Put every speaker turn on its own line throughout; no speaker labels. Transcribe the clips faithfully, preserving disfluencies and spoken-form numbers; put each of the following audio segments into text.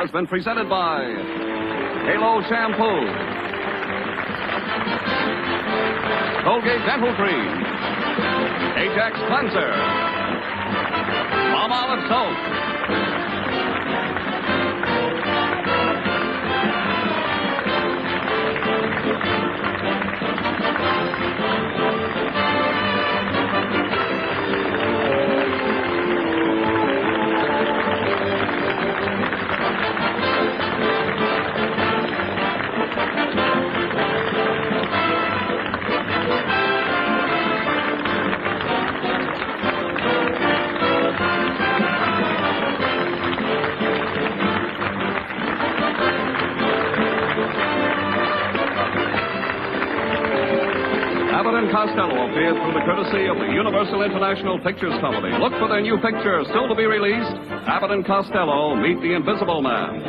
has been presented by Halo Shampoo, Colgate Dental Cream, Ajax Cleanser, Palmolive Soap. Abbott and Costello appeared through the courtesy of the Universal International Pictures Company. Look for their new picture, still to be released, Abbott and Costello Meet the Invisible Man.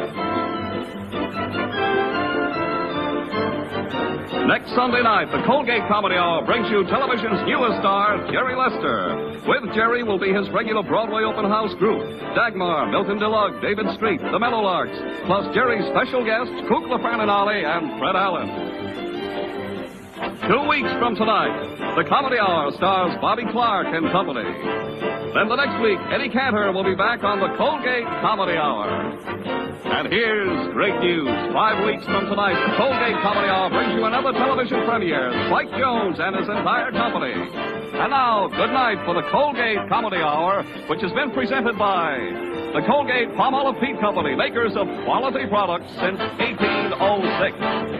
Next Sunday night, the Colgate Comedy Hour brings you television's newest star, Jerry Lester. With Jerry will be his regular Broadway open house group, Dagmar, Milton DeLugg, David Street, the Meadowlarks, plus Jerry's special guests, Kook LaFrananale and Fred Allen. Two weeks from tonight, the Comedy Hour stars Bobby Clark and company. Then the next week, Eddie Cantor will be back on the Colgate Comedy Hour. And here's great news. Five weeks from tonight, the Colgate Comedy Hour brings you another television premiere, Spike Jones and his entire company. And now, good night for the Colgate Comedy Hour, which has been presented by the Colgate Palmolive Peet Company, makers of quality products since eighteen oh six.